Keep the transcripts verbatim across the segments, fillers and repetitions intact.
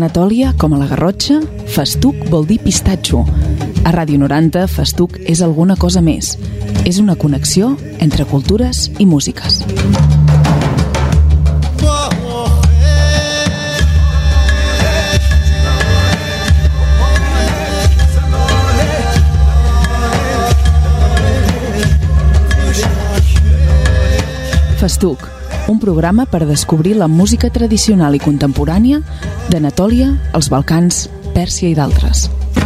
Anatòlia, com a la Garrotxa, festuc vol dir pistatxo. A Ràdio noranta, festuc és alguna cosa més. És una connexió entre cultures i músiques. Festuc, un programa per descobrir la música tradicional i contemporània d'Anatòlia, els Balcans, Pèrsia i d'altres.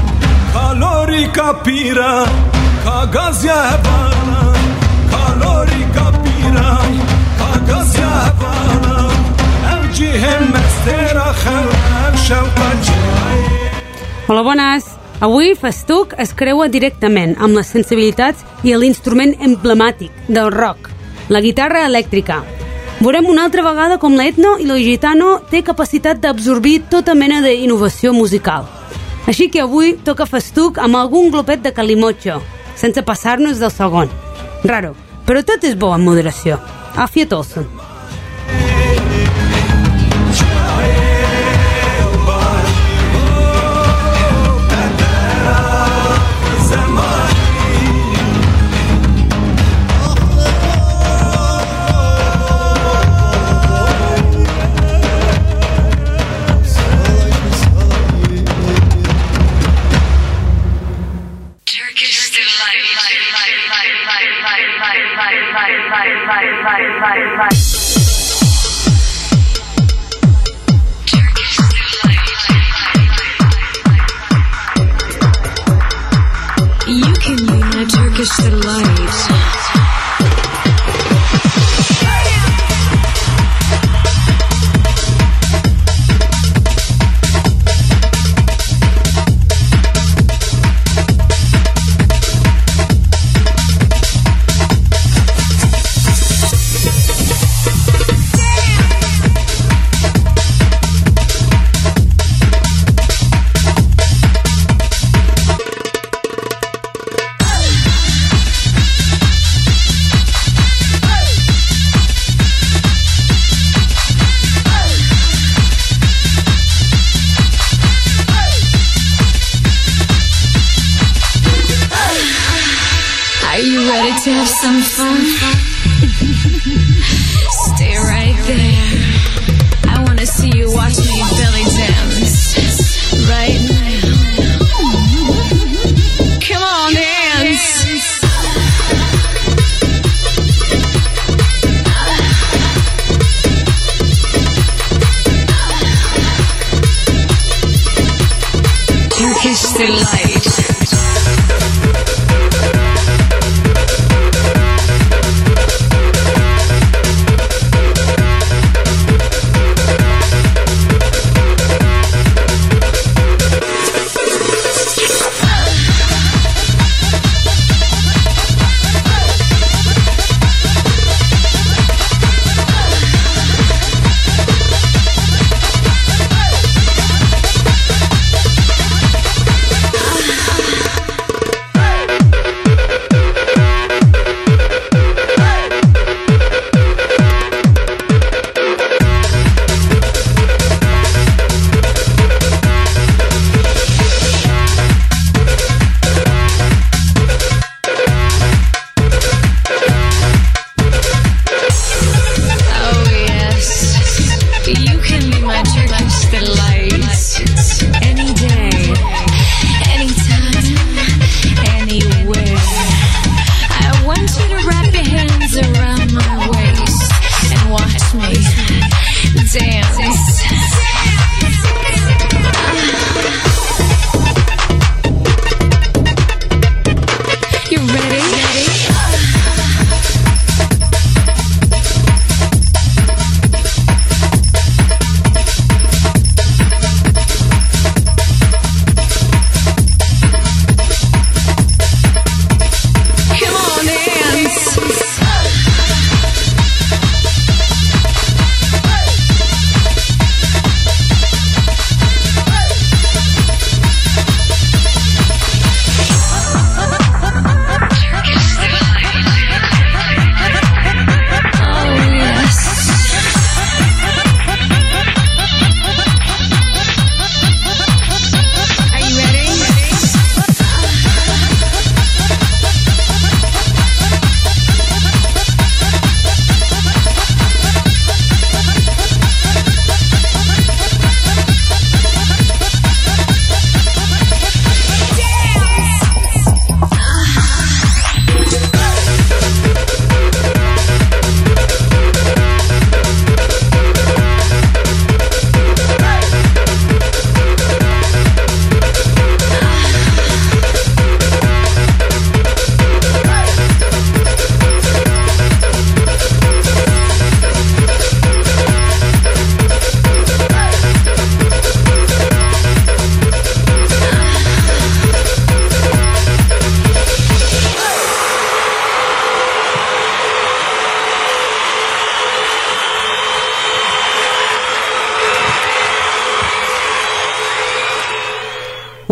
Hola, bones! Avui Festuc es creua directament amb les sensibilitats i l'instrument emblemàtic del rock, la guitarra elèctrica. Veurem una altra vegada com l'etno i lo gitano té capacitat d'absorbir tota mena d'innovació musical. Així que avui toca Festuc amb algun glopet de calimocho, sense passar-nos del segon. Raro, però tot és bo en moderació. Afia Tolson. You can be my Turkish delight. To have some fun. Stay right there. I want to see you watch me belly dance right now. Come on, dance. Turkish delight.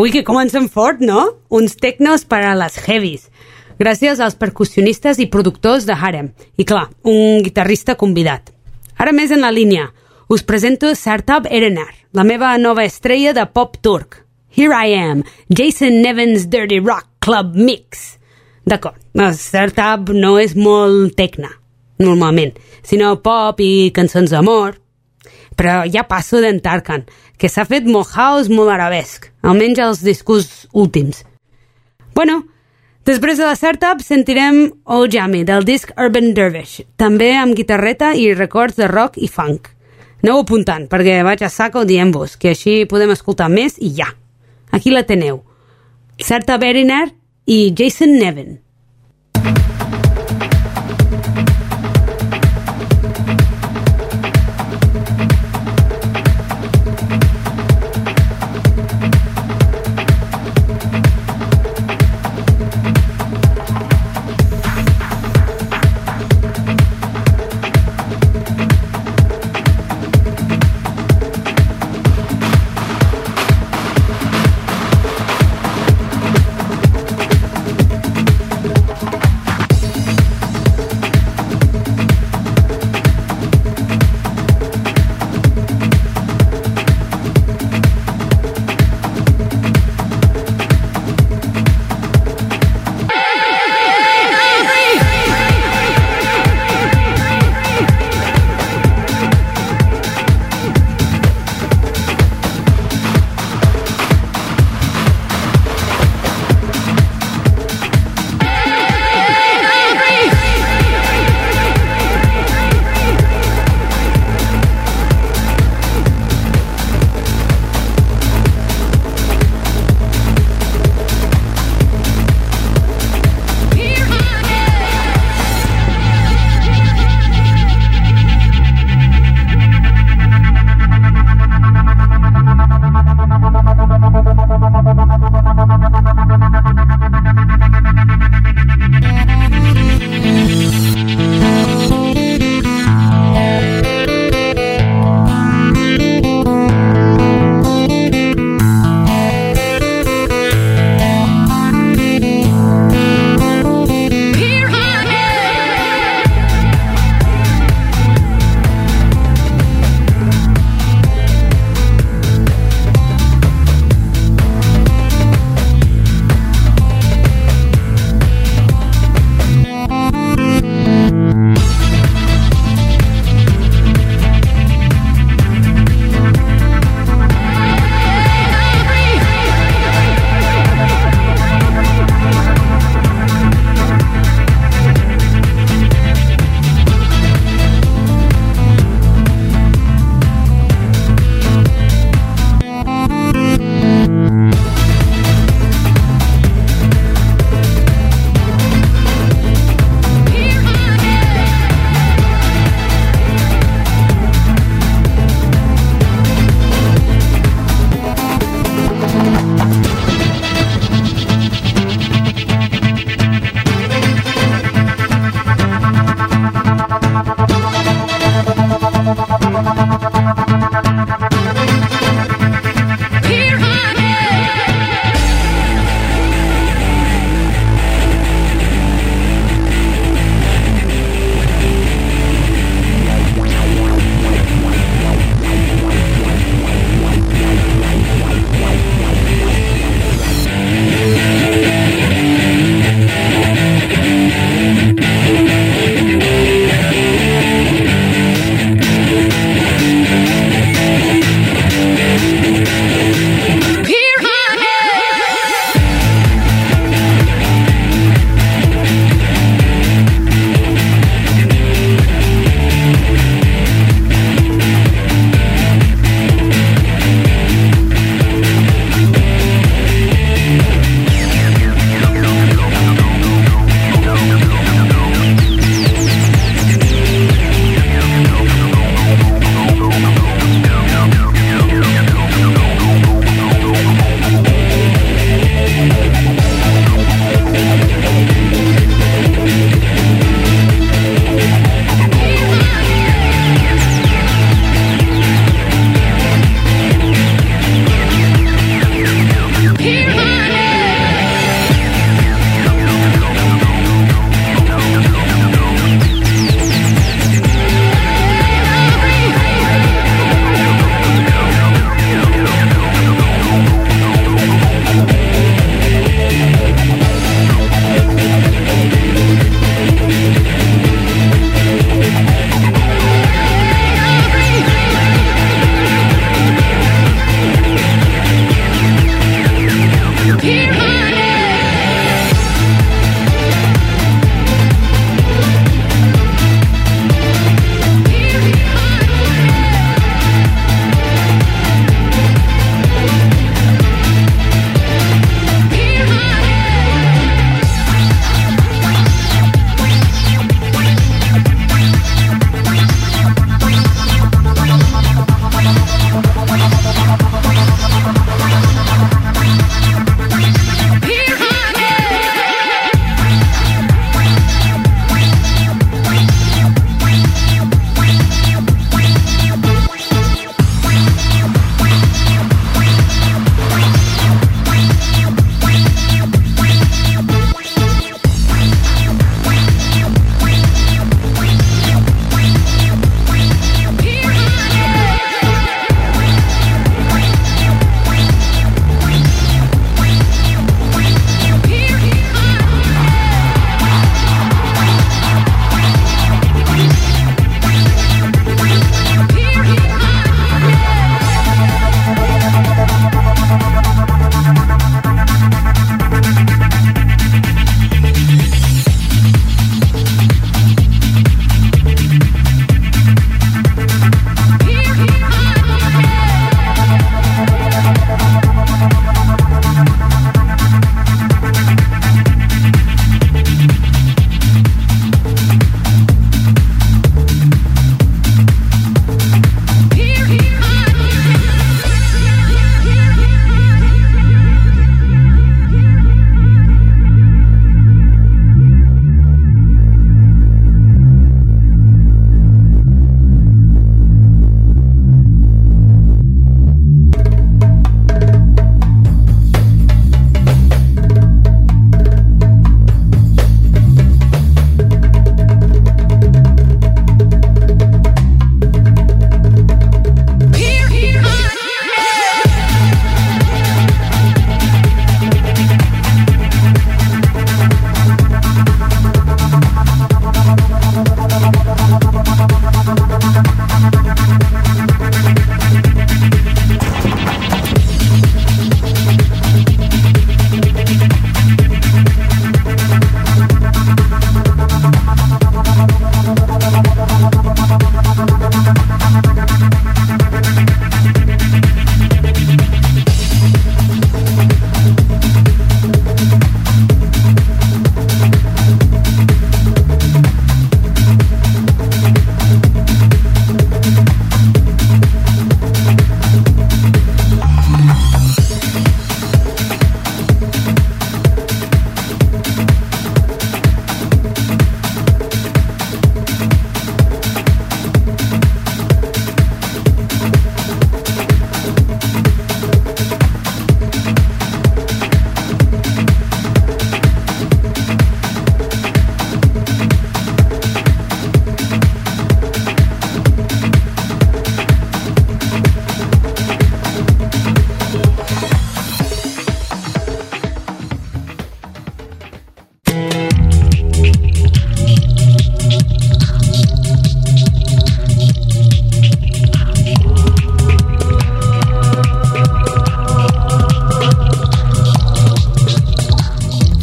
Ui, que comencen fort, no? Uns tecnos per a les heavies. Gràcies als percussionistes i productors de Harem. I clar, un guitarrista convidat. Ara més en la línia. Us presento Sertab Erener, la meva nova estrella de pop turc. Here I am, Jason Nevin's Dirty Rock Club Mix. D'acord, Sertab no és molt tecna, normalment, sinó pop i cançons d'amor. Però ja passo d'en Tarkan, que s'ha fet molt house, molt arabesc, almenys els discos últims. Bueno, després de la Sertab sentirem Oh Jamie, del disc Urban Dervish, també amb guitarreta i records de rock i funk. Aneu apuntant, perquè vaig a saco dient-vos, que així podem escoltar més i ja. Aquí la teneu. Sertab Erener i Jason Nevin.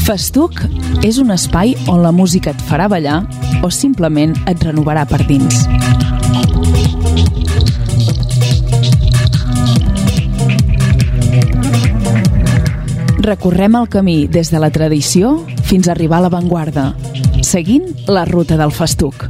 Festuc és un espai on la música et farà ballar o simplement et renovarà per dins. Recorrem el camí des de la tradició fins a arribar a l'avantguarda, seguint la ruta del festuc.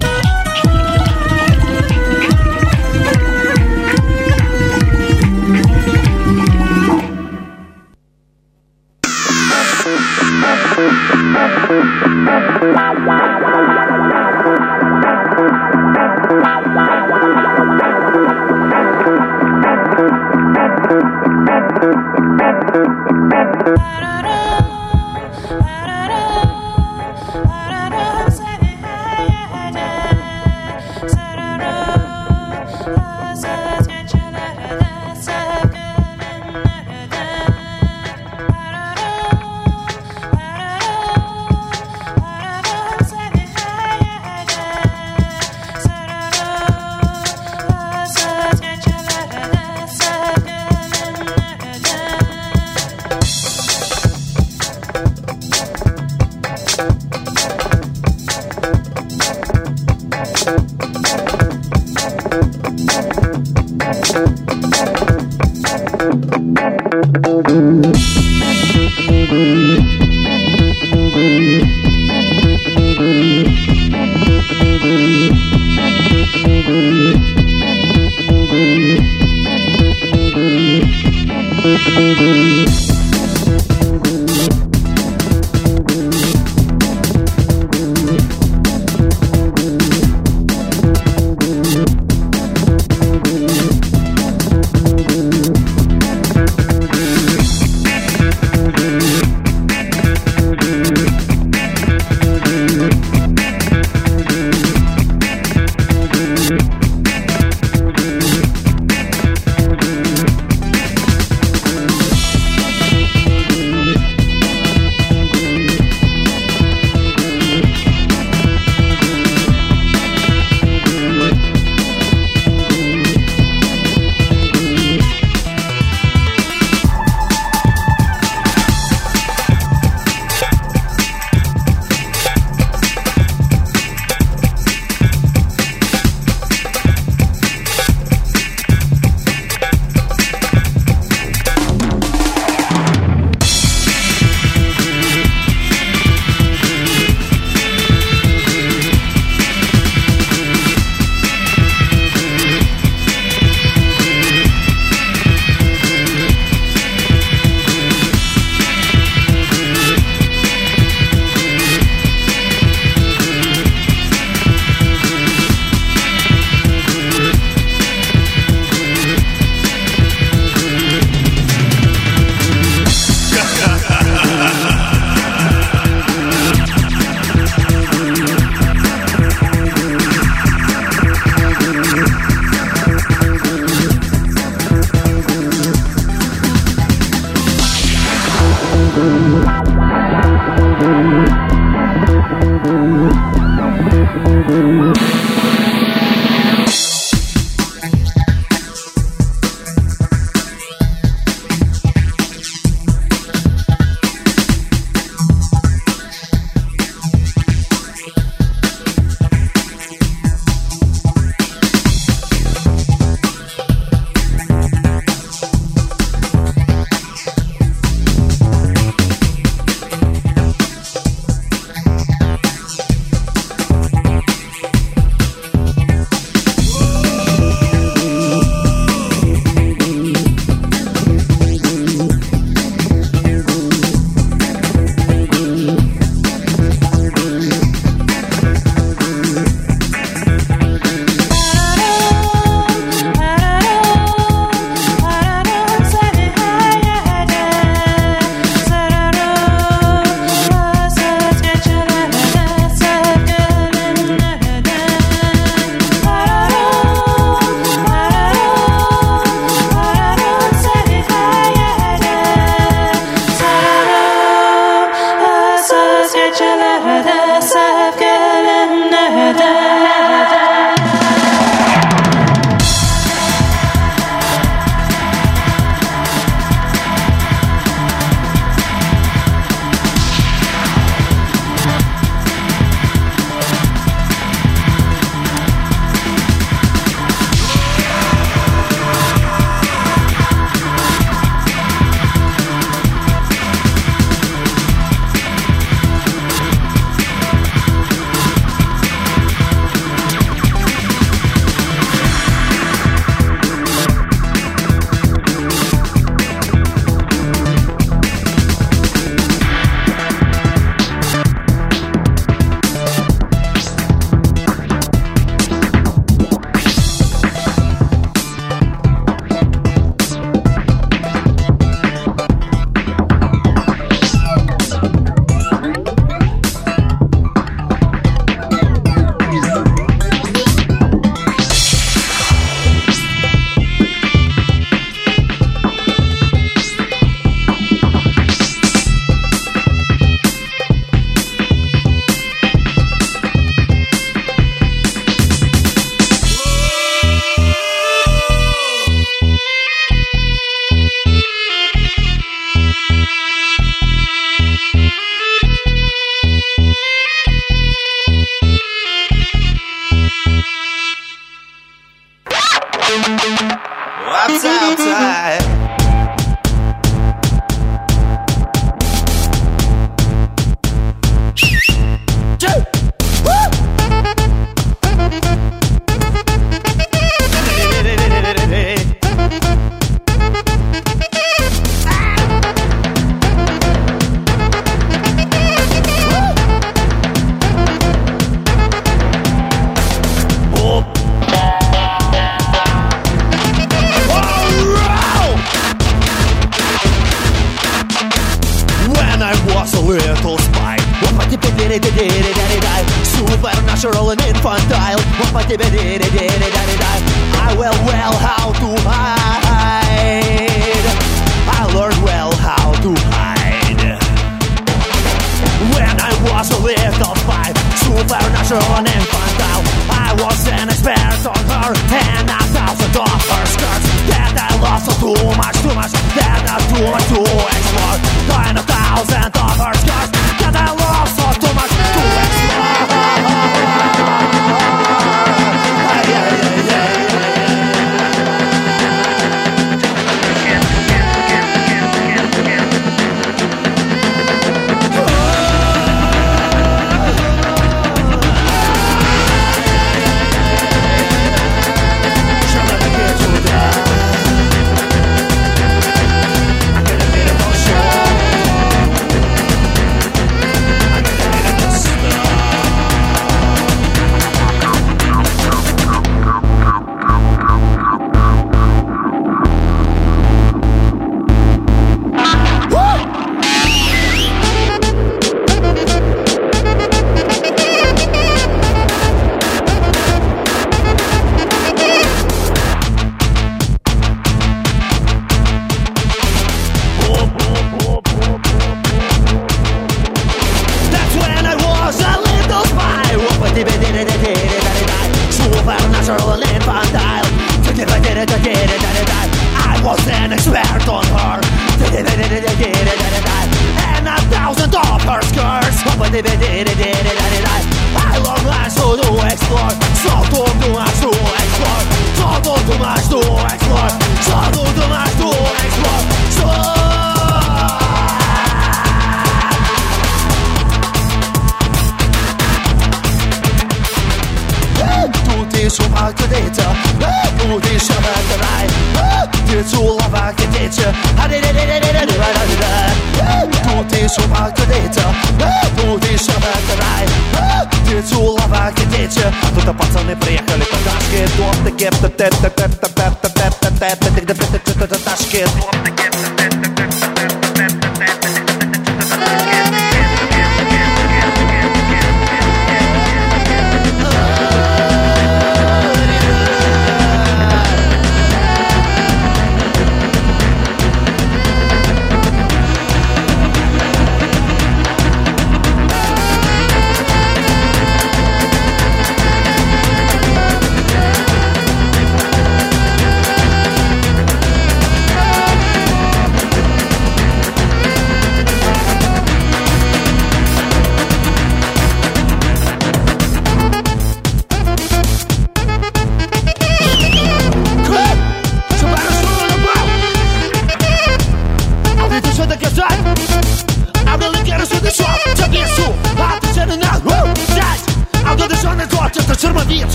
Supernatural and infantile. I will well how to hide. I learned well how to hide. When I was a little spy, supernatural and infantile, I was an expert on her and a thousand of her skirts. That I lost so too much, too much, that I too much to explore. Nine a thousand of her skirts. That I lost so too much to explore.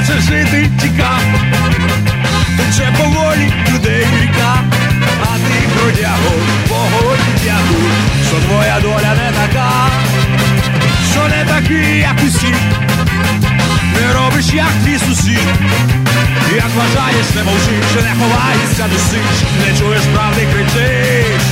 хоче жити, тікав. Тече поволі людей ріка, а ти бродягу, погоді дякую, що твоя доля не така, що не такий, як усі, не робиш, як твій сусід. Як вважаєш, не мовчиш, не ховаєшся, досиш, не чуєш правди, кричиш.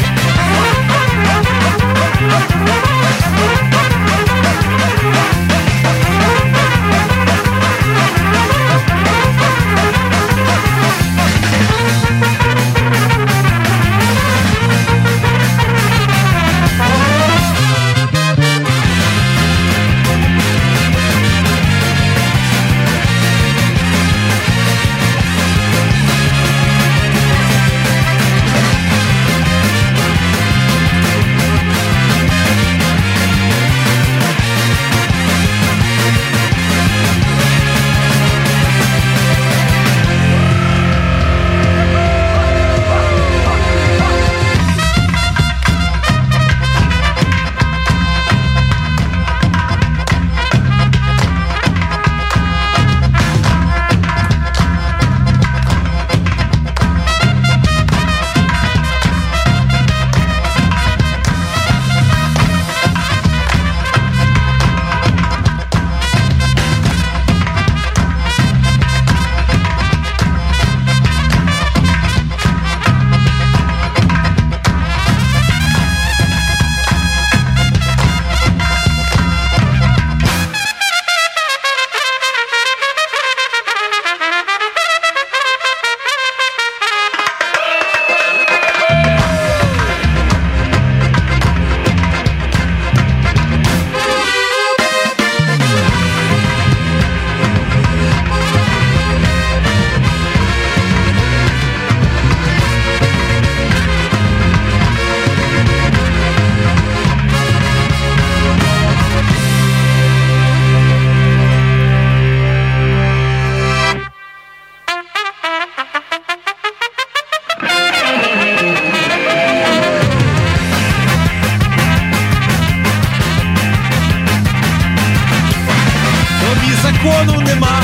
Закону нема,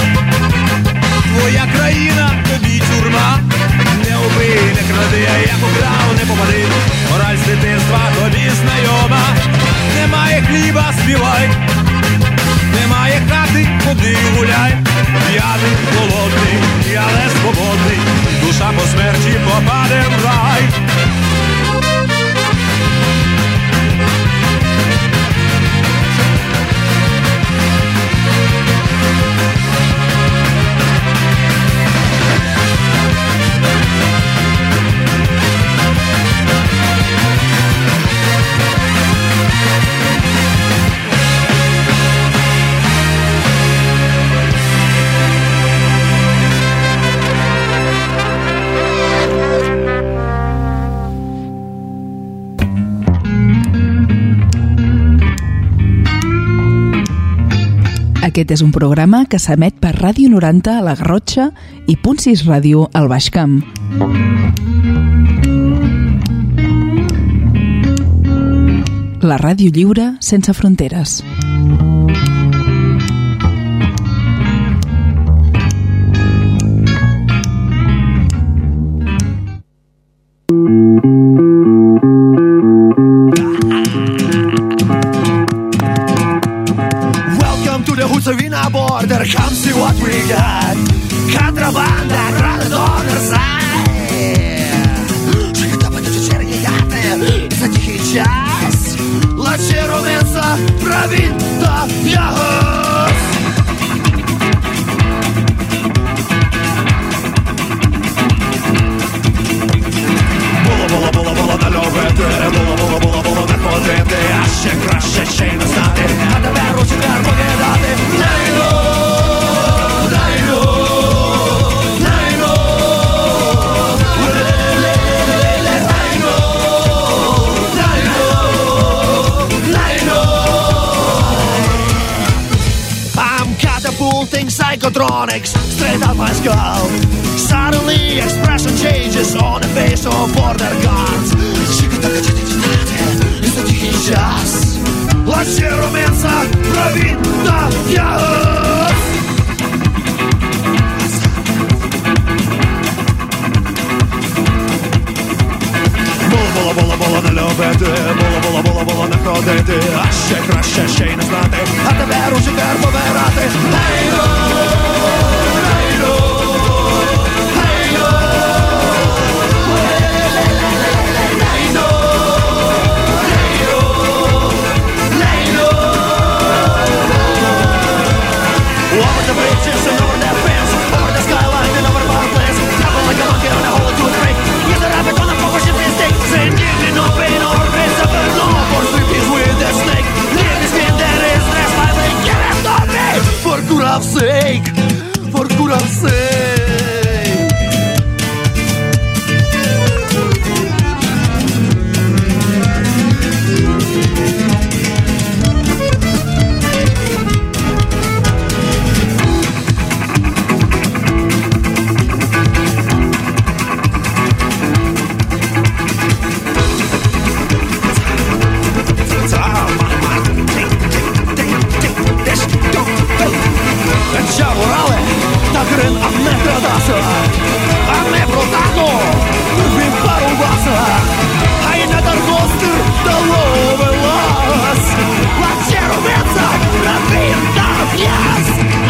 твоя країна, тобі тюрма. Не убий, не кради, а як украв, не попади. Мораль з дитинства тобі знайома. Немає хліба, співай, немає хати, ходи гуляй. П'яний, голодний, але свободний, душа по смерті попаде в рай. Aquest és un programa que s'emet per Ràdio noranta a la Garrotxa i Punt sis Ràdio al Baix Camp. La ràdio lliure sense fronteres. Border, come see what we got. Контрабанда, крали донор сай. Життя будуть черняти за тихий час. Лачі ровенца, правін та ягос. Було, було, було, було не любити. Було, було, було, було не ходити. А ще краще ще й не знати. А тепер у четвер покидати. Psychotronics straight out my skull. Suddenly expression changes on the face of border guards. It's a тихий час. Лачі ровенца, правін та ягос. over the bridges and over the fence, over the skyline and over Parklands. Travel like a monkey on a whole toothpick. He's a rabbit on a proper shipping stick. Saying nearly no pain or pain, suffer no for sleeping with the snake. Leave his skin that is dressed by the get it on me. For Kurav's sake, for Kurav's sake. Ciavorale, tak ren a metradasa, a me protago, vim parubasa, hai na dargoster da love las, la cerumeța, rabin dar fias.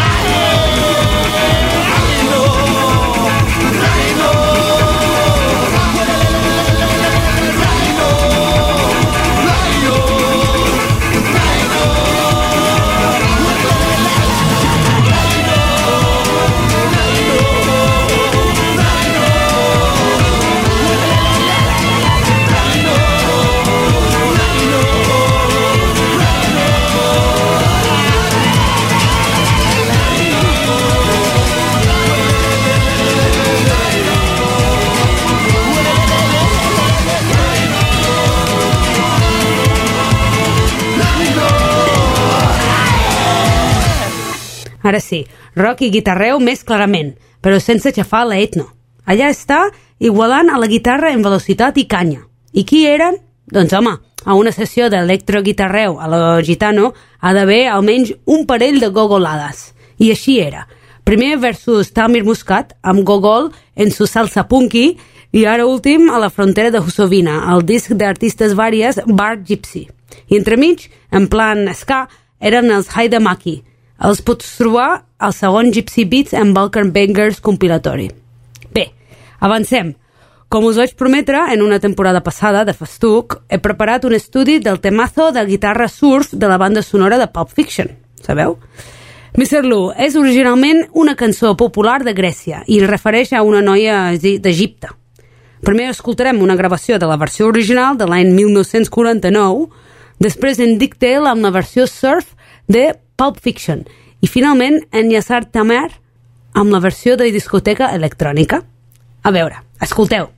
Ara sí, rock i guitarreu més clarament, però sense xafar la etno. Allà està, igualant a la guitarra en velocitat i canya. I qui eren? Doncs home, a una sessió d'electroguitarreu a lo gitano ha d'haver almenys un parell de gogolades. I així era. Primer versus Tamir Muscat, amb gogol en su salsa punky, i ara últim a la frontera de Husovina, el disc d'artistes vàries Bar Gypsy. I entremig, en plan ska, eren els Haidamaki. Els pots trobar al segon Gypsy Beats en Balkan Bangers compilatori. Bé, avancem. Com us vaig prometre, en una temporada passada de Festuc, he preparat un estudi del temazo de guitarra surf de la banda sonora de Pulp Fiction. Sabeu? mister Lou és originalment una cançó popular de Grècia i refereix a una noia d'Egipte. Primer escoltarem una gravació de la versió original de l'any mil nou-cents quaranta-nou, després en Dick Dale amb la versió surf de Pulp Fiction i finalment en Yassar Tamer amb la versió de discoteca electrònica. A veure, escolteu.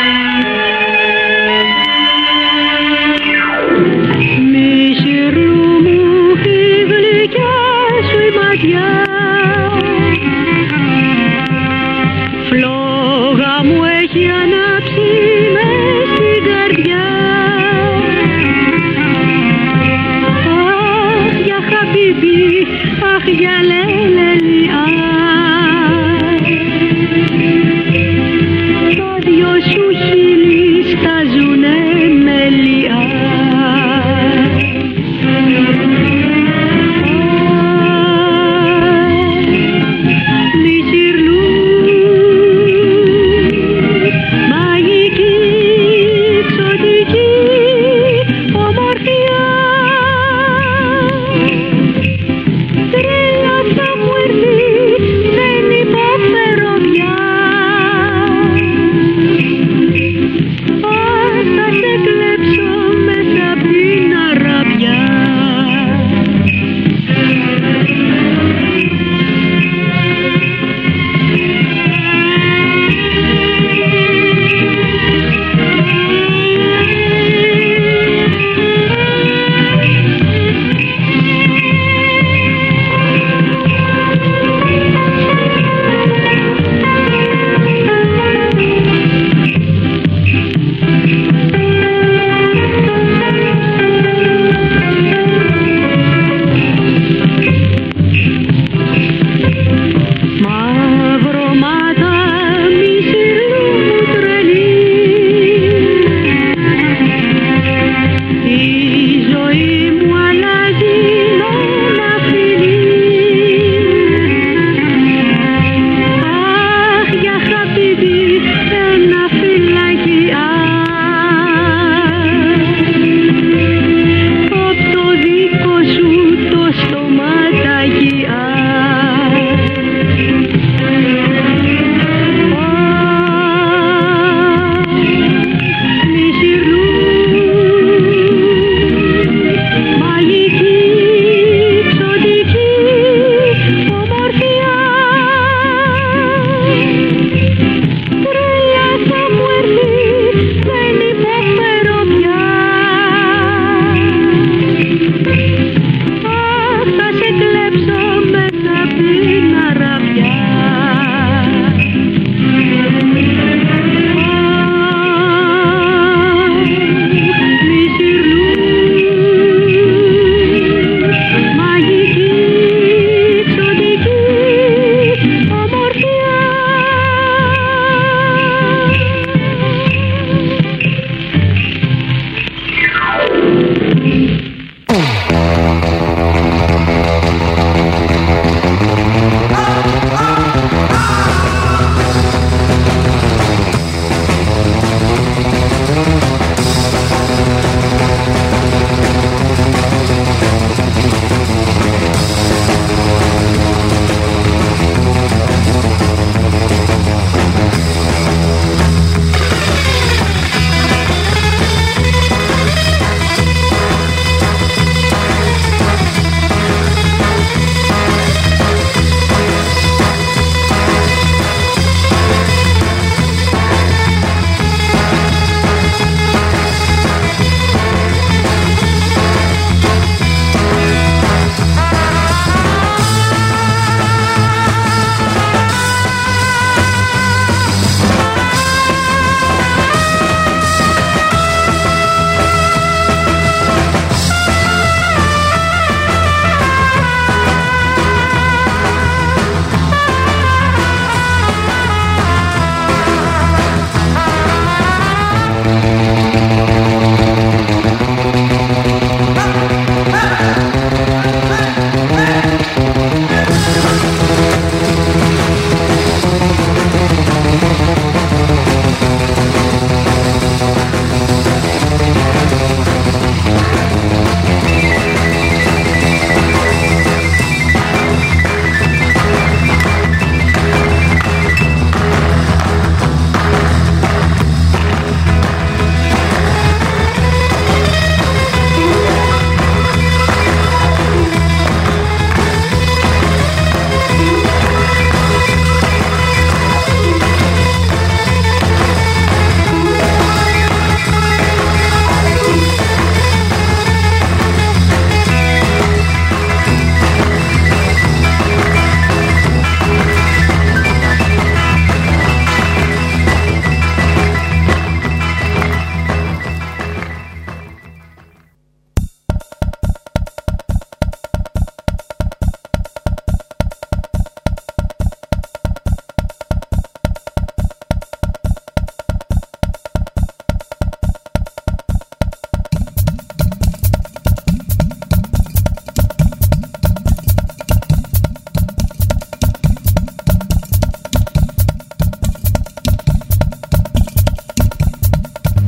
Miserou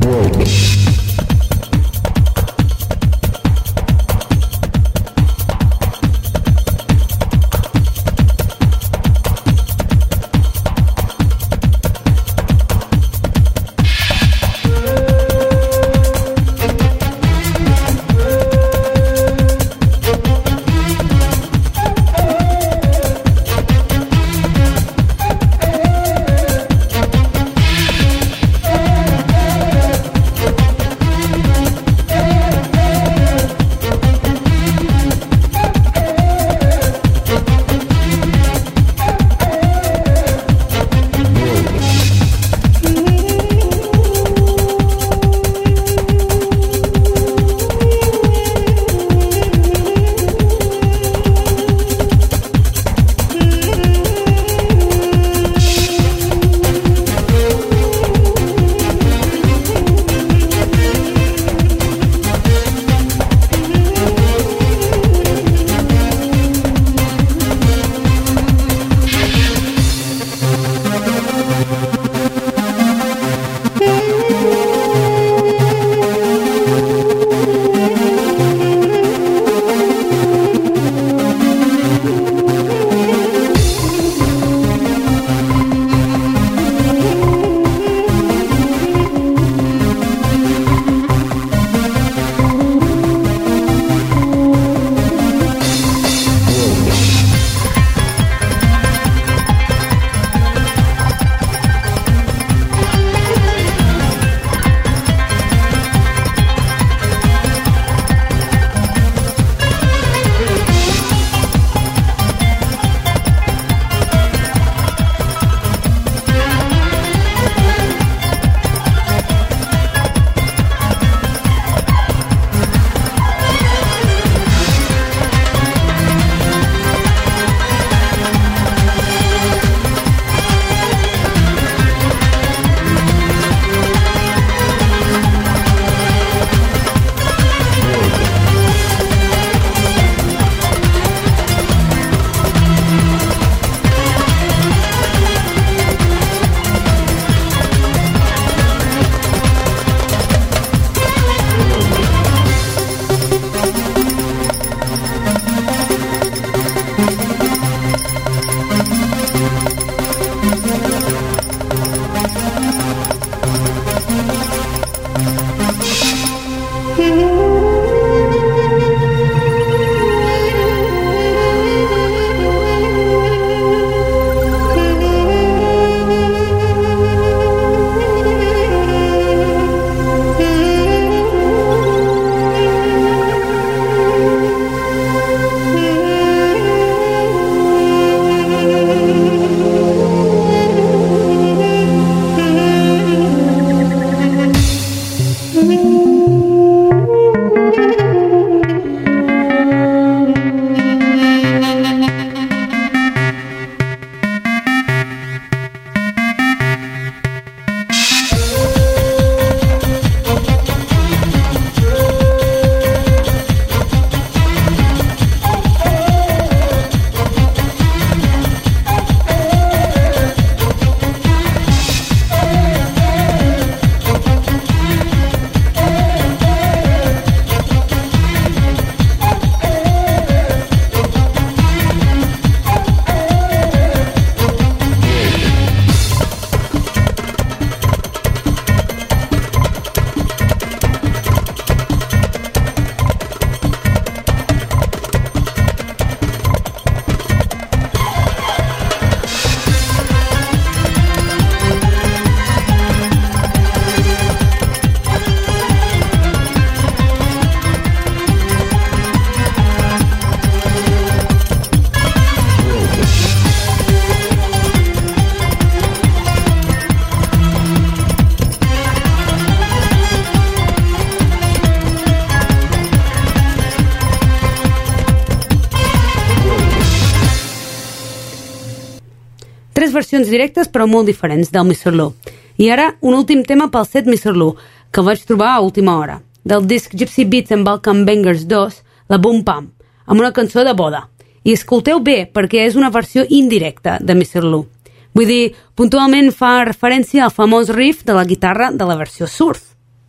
tres versions directes però molt diferents del mister Lou. I ara un últim tema pel set mister Lou, que el vaig trobar a última hora, del disc Gypsy Beats and Balkan Bangers dos, la Boom Pam, amb una cançó de boda. I escolteu bé, perquè és una versió indirecta de mister Lou. Vull dir, puntualment fa referència al famós riff de la guitarra de la versió surf.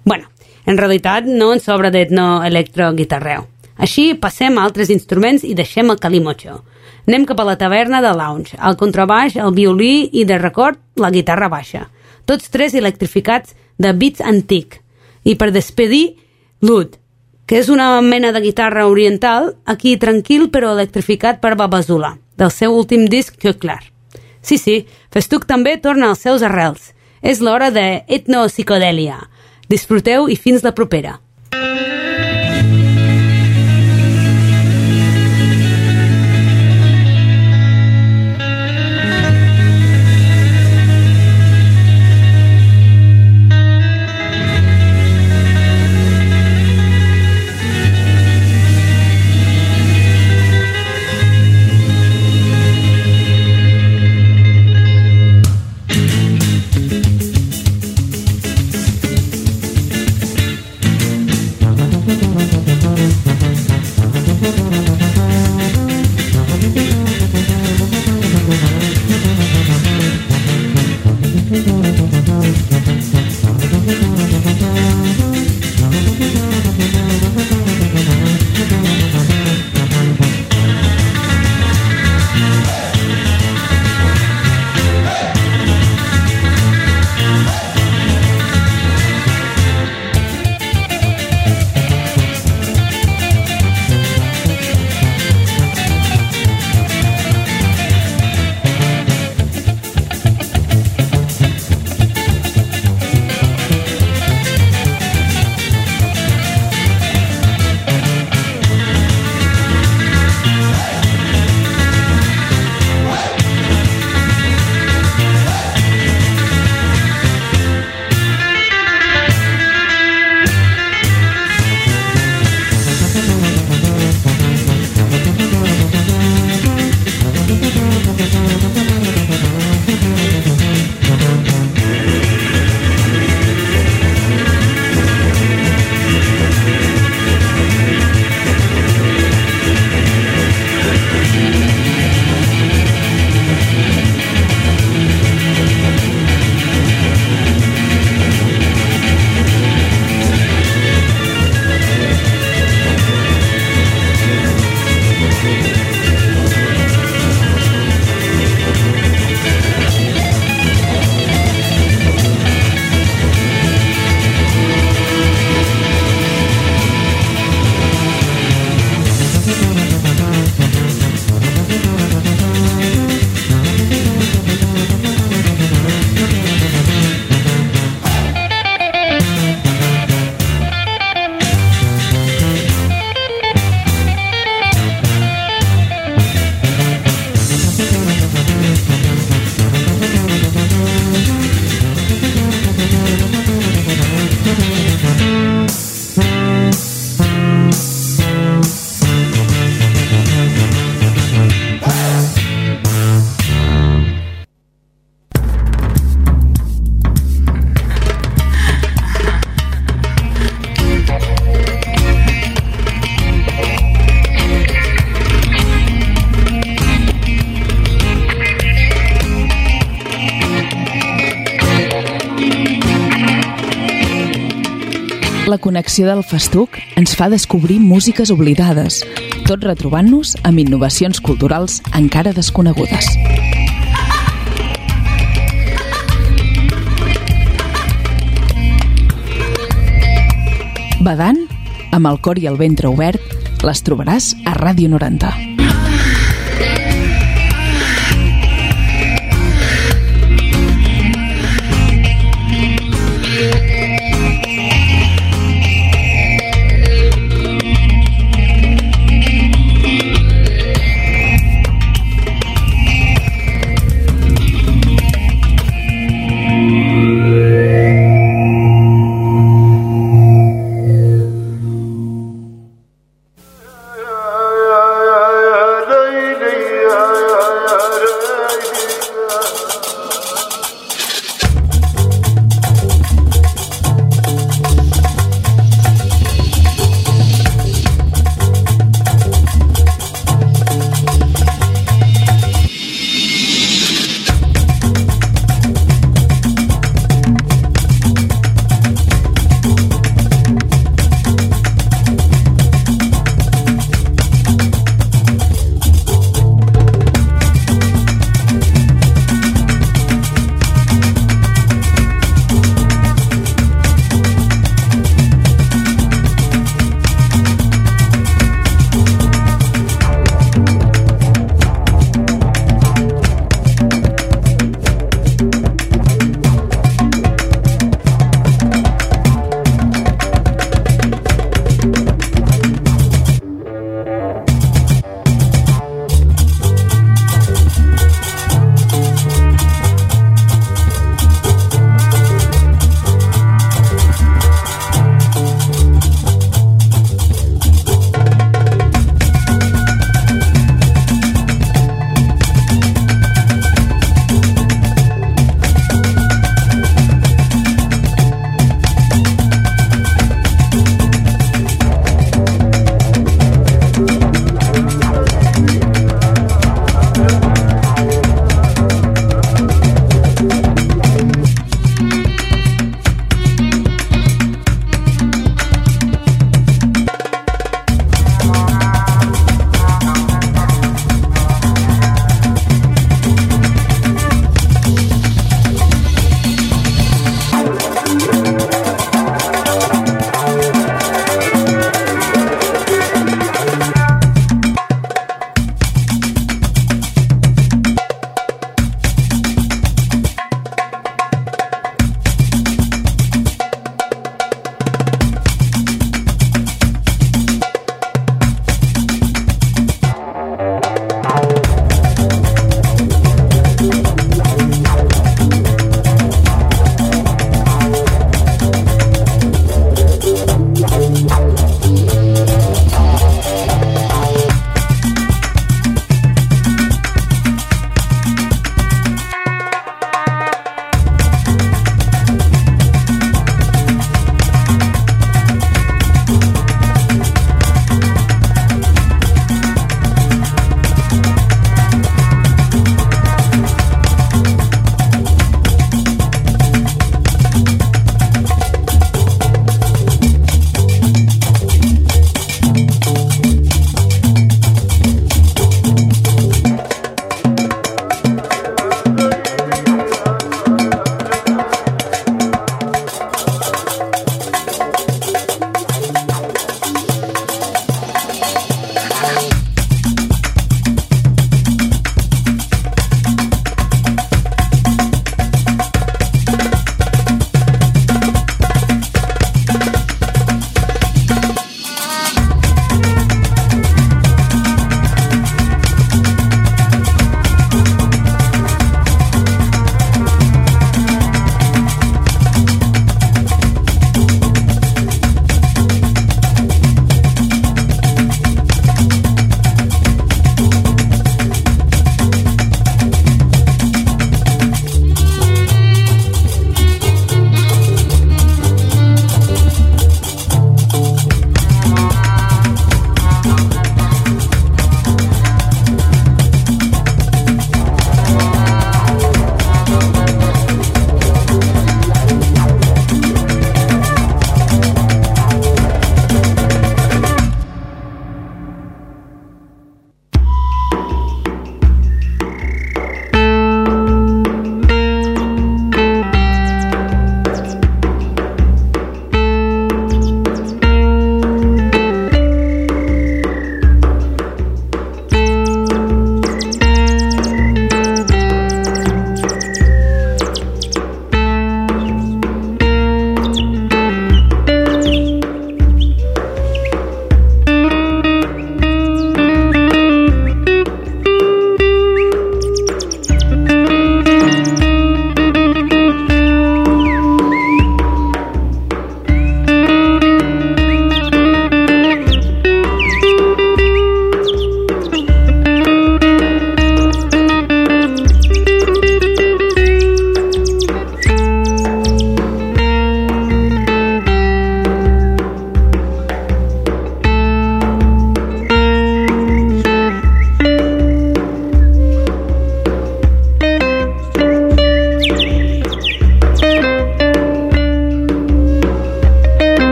Bueno, en realitat no ens sobra d'etno-electro-guitarreu. Així passem a altres instruments i deixem el calimocho. Anem cap a la taverna de lounge, el contrabaix, el violí i de record la guitarra baixa. Tots tres electrificats de beats antic. I per despedir, l'oud, que és una mena de guitarra oriental, aquí tranquil però electrificat per Babazula, del seu últim disc Que Clar. Sí, sí, Festuc també torna als seus arrels. És l'hora de etno-psicodèlia. Disfruteu i fins la propera. La connexió del Festuc ens fa descobrir músiques oblidades, tot retrobant-nos amb innovacions culturals encara desconegudes. Badant, amb el cor i el ventre obert, les trobaràs a Ràdio noranta.